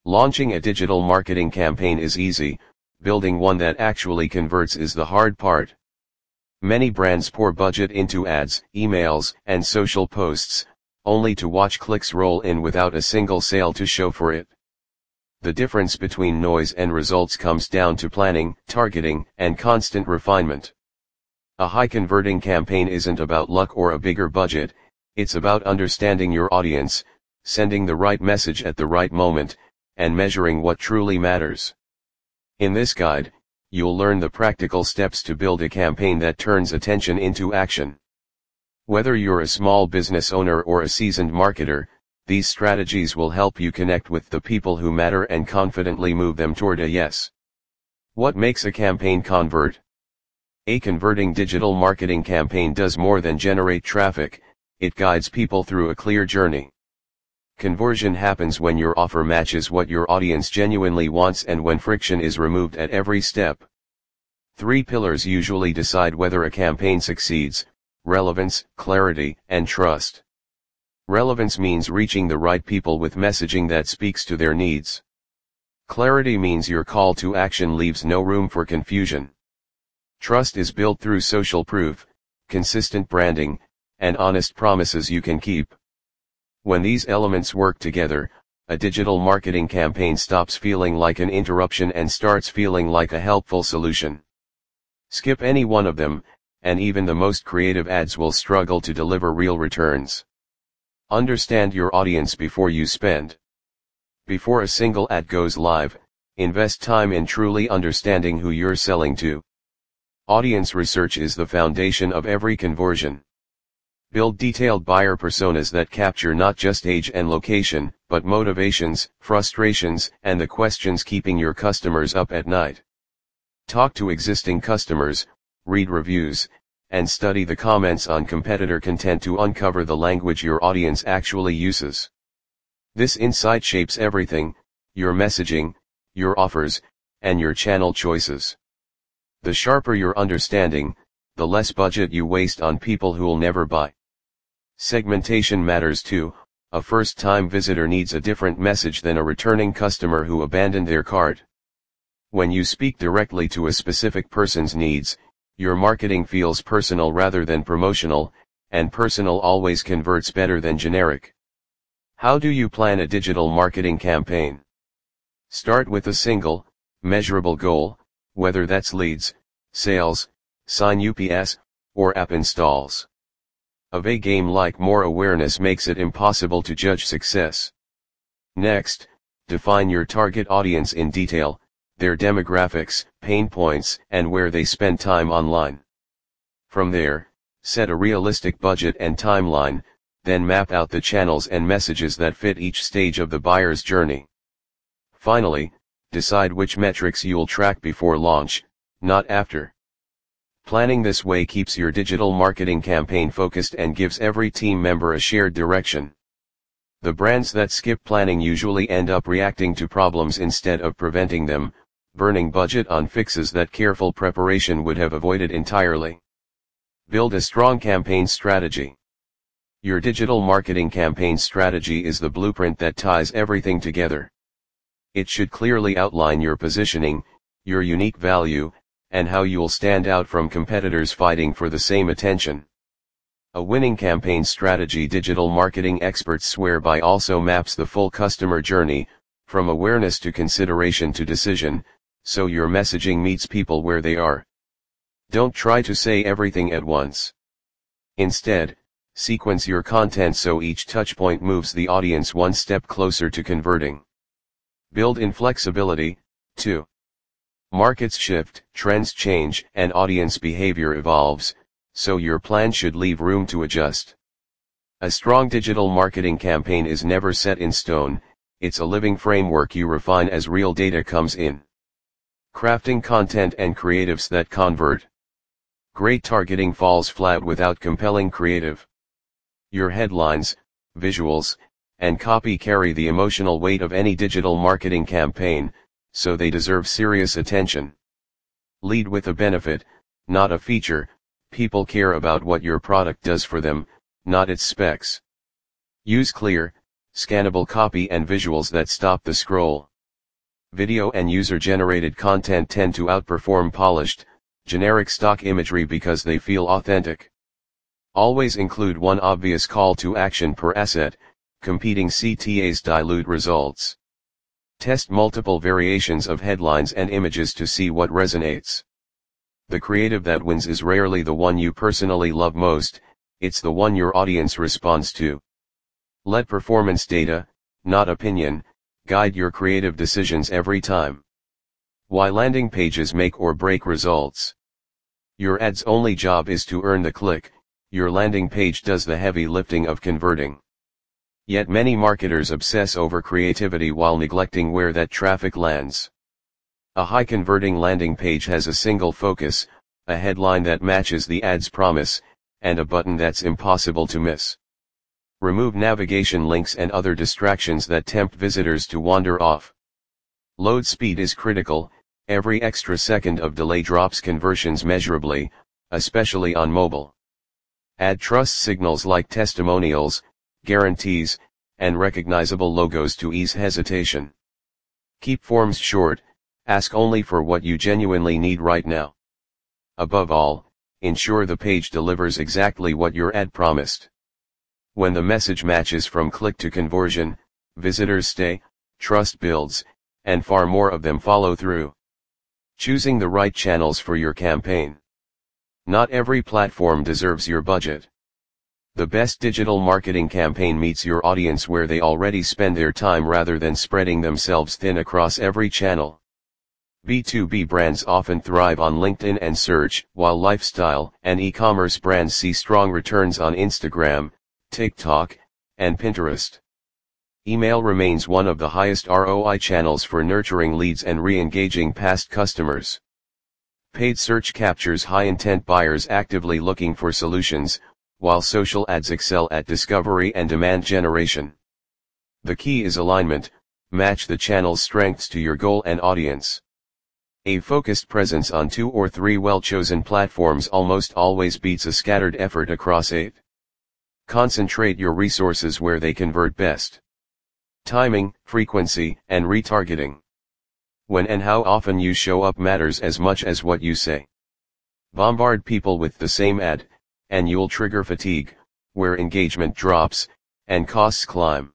Launching a digital marketing campaign is easy, building one that actually converts is the hard part. Many brands pour budget into ads, emails, and social posts, only to watch clicks roll in without a single sale to show for it. The difference between noise and results comes down to planning, targeting, and constant refinement. A high-converting campaign isn't about luck or a bigger budget, it's about understanding your audience, sending the right message at the right moment, and measuring what truly matters. In this guide, you'll learn the practical steps to build a campaign that turns attention into action. Whether you're a small business owner or a seasoned marketer, these strategies will help you connect with the people who matter and confidently move them toward a yes. What makes a campaign convert? A converting digital marketing campaign does more than generate traffic, it guides people through a clear journey. Conversion happens when your offer matches what your audience genuinely wants and when friction is removed at every step. 3 pillars usually decide whether a campaign succeeds: relevance, clarity, and trust. Relevance means reaching the right people with messaging that speaks to their needs. Clarity means your call to action leaves no room for confusion. Trust is built through social proof, consistent branding, and honest promises you can keep. When these elements work together, a digital marketing campaign stops feeling like an interruption and starts feeling like a helpful solution. Skip any one of them, and even the most creative ads will struggle to deliver real returns. Understand your audience before you spend. Before a single ad goes live, invest time in truly understanding who you're selling to. Audience research is the foundation of every conversion. Build detailed buyer personas that capture not just age and location, but motivations, frustrations, and the questions keeping your customers up at night. Talk to existing customers, read reviews, and study the comments on competitor content to uncover the language your audience actually uses. This insight shapes everything: your messaging, your offers, and your channel choices. The sharper your understanding, the less budget you waste on people who'll never buy. Segmentation matters too. A first-time visitor needs a different message than a returning customer who abandoned their cart. When you speak directly to a specific person's needs, your marketing feels personal rather than promotional, and personal always converts better than generic. How do you plan a digital marketing campaign? Start with a single, measurable goal, whether that's leads, sales, sign UPS, or app installs. A vague aim like more awareness makes it impossible to judge success. Next, define your target audience in detail, their demographics, pain points, and where they spend time online. From there, set a realistic budget and timeline, then map out the channels and messages that fit each stage of the buyer's journey. Finally, decide which metrics you'll track before launch, not after. Planning this way keeps your digital marketing campaign focused and gives every team member a shared direction. The brands that skip planning usually end up reacting to problems instead of preventing them, burning budget on fixes that careful preparation would have avoided entirely. Build a strong campaign strategy. Your digital marketing campaign strategy is the blueprint that ties everything together. It should clearly outline your positioning, your unique value, and how you'll stand out from competitors fighting for the same attention. A winning campaign strategy digital marketing experts swear by also maps the full customer journey, from awareness to consideration to decision, so your messaging meets people where they are. Don't try to say everything at once. Instead, sequence your content so each touchpoint moves the audience one step closer to converting. Build in flexibility, too. Markets shift, trends change, and audience behavior evolves, so your plan should leave room to adjust. A strong digital marketing campaign is never set in stone, it's a living framework you refine as real data comes in. Crafting content and creatives that convert. Great targeting falls flat without compelling creative. Your headlines, visuals, and copy carry the emotional weight of any digital marketing campaign, so they deserve serious attention. Lead with a benefit, not a feature. People care about what your product does for them, not its specs. Use clear, scannable copy and visuals that stop the scroll. Video and user-generated content tend to outperform polished, generic stock imagery because they feel authentic. Always include one obvious call to action per asset. Competing CTAs dilute results. Test multiple variations of headlines and images to see what resonates. The creative that wins is rarely the one you personally love most, it's the one your audience responds to. Let performance data, not opinion, guide your creative decisions every time. Why landing pages make or break results. Your ad's only job is to earn the click, your landing page does the heavy lifting of converting. Yet many marketers obsess over creativity while neglecting where that traffic lands. A high-converting landing page has a single focus, a headline that matches the ad's promise, and a button that's impossible to miss. Remove navigation links and other distractions that tempt visitors to wander off. Load speed is critical, every extra second of delay drops conversions measurably, especially on mobile. Add trust signals like testimonials, guarantees, and recognizable logos to ease hesitation. Keep forms short, ask only for what you genuinely need right now. Above all, ensure the page delivers exactly what your ad promised. When the message matches from click to conversion, visitors stay, trust builds, and far more of them follow through. Choosing the right channels for your campaign. Not every platform deserves your budget. The best digital marketing campaign meets your audience where they already spend their time rather than spreading themselves thin across every channel. B2B brands often thrive on LinkedIn and search, while lifestyle and e-commerce brands see strong returns on Instagram, TikTok, and Pinterest. Email remains one of the highest ROI channels for nurturing leads and re-engaging past customers. Paid search captures high-intent buyers actively looking for solutions, while social ads excel at discovery and demand generation. The key is alignment, match the channel's strengths to your goal and audience. A focused presence on 2 or 3 well-chosen platforms almost always beats a scattered effort across 8. Concentrate your resources where they convert best. Timing, frequency, and retargeting. When and how often you show up matters as much as what you say. Bombard people with the same ad, and you'll trigger fatigue, where engagement drops, and costs climb.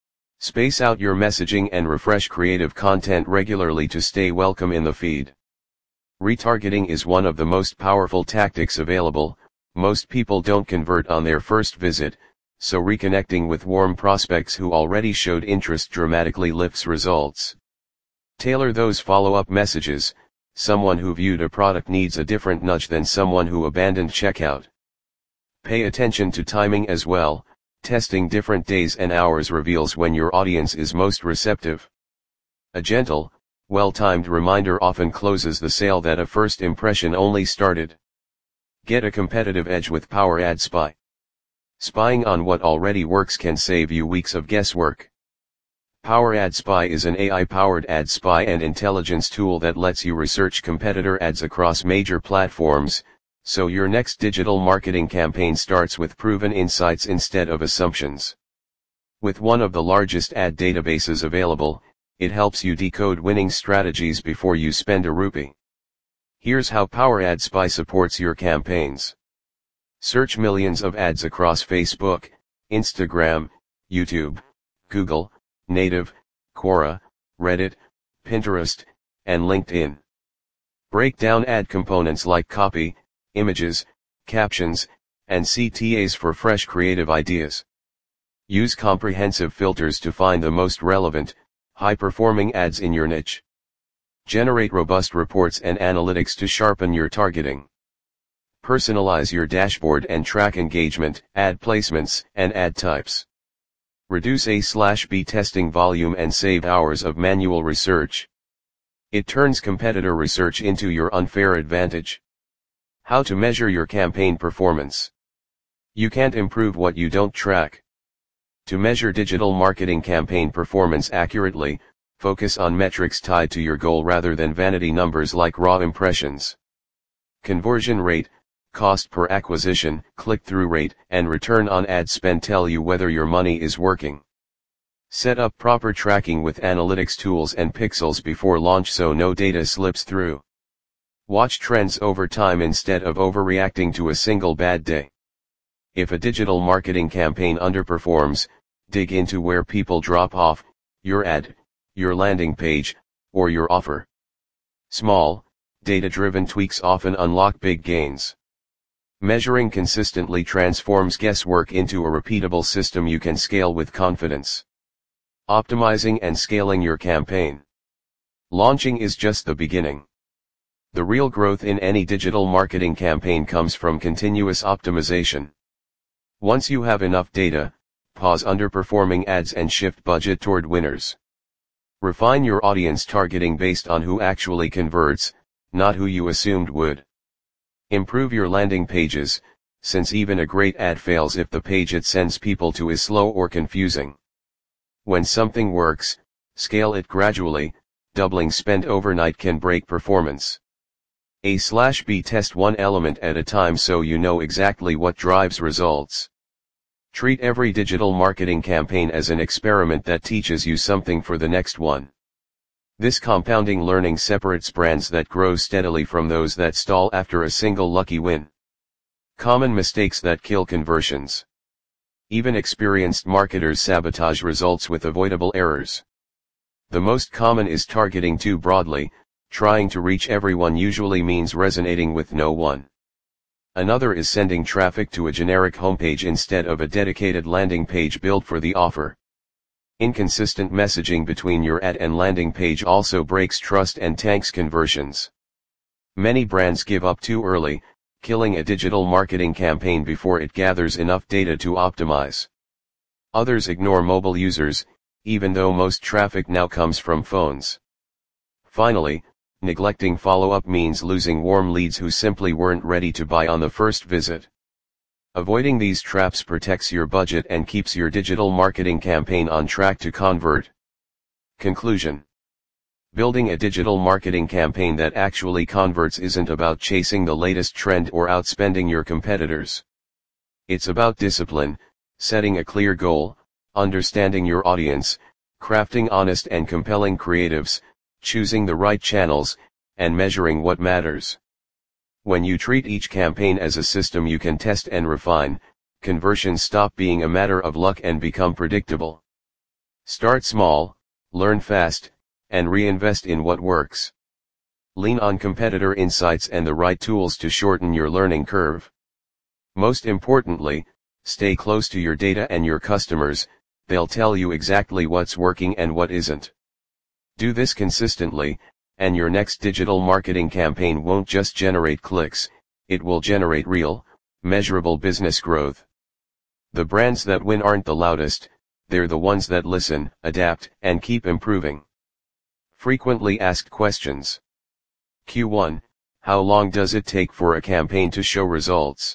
Space out your messaging and refresh creative content regularly to stay welcome in the feed. Retargeting is one of the most powerful tactics available. Most people don't convert on their first visit, so reconnecting with warm prospects who already showed interest dramatically lifts results. Tailor those follow-up messages. Someone who viewed a product needs a different nudge than someone who abandoned checkout. Pay attention to timing as well. Testing different days and hours reveals when your audience is most receptive. A gentle, well-timed reminder often closes the sale that a first impression only started. Get a competitive edge with Power Ad Spy. Spying on what already works can save you weeks of guesswork. Power Ad Spy is an AI-powered ad spy and intelligence tool that lets you research competitor ads across major platforms, so your next digital marketing campaign starts with proven insights instead of assumptions. With one of the largest ad databases available, it helps you decode winning strategies before you spend a rupee. Here's how Power Ad Spy supports your campaigns. Search millions of ads across Facebook, Instagram, YouTube, Google, Native, Quora, Reddit, Pinterest, and LinkedIn. Break down ad components like copy, images, captions, and CTAs for fresh creative ideas. Use comprehensive filters to find the most relevant, high-performing ads in your niche. Generate robust reports and analytics to sharpen your targeting. Personalize your dashboard and track engagement, ad placements, and ad types. Reduce A/B testing volume and save hours of manual research. It turns competitor research into your unfair advantage. How to measure your campaign performance. You can't improve what you don't track. To measure digital marketing campaign performance accurately, focus on metrics tied to your goal rather than vanity numbers like raw impressions. Conversion rate, cost per acquisition, click-through rate, and return on ad spend tell you whether your money is working. Set up proper tracking with analytics tools and pixels before launch so no data slips through. Watch trends over time instead of overreacting to a single bad day. If a digital marketing campaign underperforms, dig into where people drop off: your ad, your landing page, or your offer. Small, data-driven tweaks often unlock big gains. Measuring consistently transforms guesswork into a repeatable system you can scale with confidence. Optimizing and scaling your campaign. Launching is just the beginning. The real growth in any digital marketing campaign comes from continuous optimization. Once you have enough data, pause underperforming ads and shift budget toward winners. Refine your audience targeting based on who actually converts, not who you assumed would. Improve your landing pages, since even a great ad fails if the page it sends people to is slow or confusing. When something works, scale it gradually. Doubling spend overnight can break performance. A/B test one element at a time so you know exactly what drives results. Treat every digital marketing campaign as an experiment that teaches you something for the next one. This compounding learning separates brands that grow steadily from those that stall after a single lucky win. Common mistakes that kill conversions. Even experienced marketers sabotage results with avoidable errors. The most common is targeting too broadly. Trying to reach everyone usually means resonating with no one. Another is sending traffic to a generic homepage instead of a dedicated landing page built for the offer. Inconsistent messaging between your ad and landing page also breaks trust and tanks conversions. Many brands give up too early, killing a digital marketing campaign before it gathers enough data to optimize. Others ignore mobile users, even though most traffic now comes from phones. Finally, neglecting follow-up means losing warm leads who simply weren't ready to buy on the first visit. Avoiding these traps protects your budget and keeps your digital marketing campaign on track to convert. Conclusion: building a digital marketing campaign that actually converts isn't about chasing the latest trend or outspending your competitors. It's about discipline, setting a clear goal, understanding your audience, crafting honest and compelling creatives, choosing the right channels, and measuring what matters. When you treat each campaign as a system you can test and refine, conversions stop being a matter of luck and become predictable. Start small, learn fast, and reinvest in what works. Lean on competitor insights and the right tools to shorten your learning curve. Most importantly, stay close to your data and your customers. They'll tell you exactly what's working and what isn't. Do this consistently, and your next digital marketing campaign won't just generate clicks, it will generate real, measurable business growth. The brands that win aren't the loudest, they're the ones that listen, adapt, and keep improving. Frequently asked questions. Q1. How long does it take for a campaign to show results?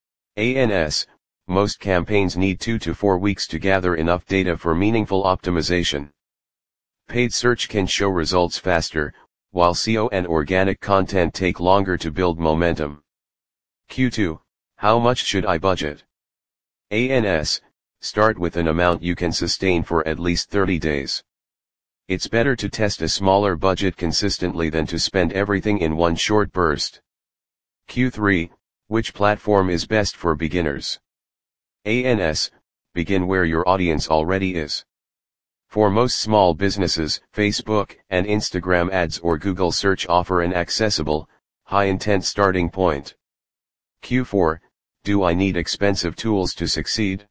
ANS. Most campaigns need 2 to 4 weeks to gather enough data for meaningful optimization. Paid search can show results faster, while SEO and organic content take longer to build momentum. Q2. How much should I budget? ANS. Start with an amount you can sustain for at least 30 days. It's better to test a smaller budget consistently than to spend everything in one short burst. Q3. Which platform is best for beginners? ANS. Begin where your audience already is. For most small businesses, Facebook and Instagram ads or Google search offer an accessible, high-intent starting point. Q4. Do I need expensive tools to succeed?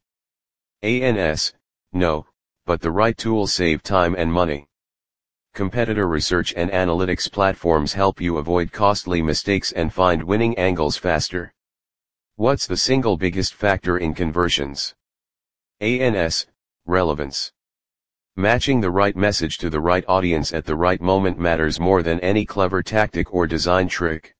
ANS. No, but the right tools save time and money. Competitor research and analytics platforms help you avoid costly mistakes and find winning angles faster. What's the single biggest factor in conversions? ANS. Relevance. Matching the right message to the right audience at the right moment matters more than any clever tactic or design trick.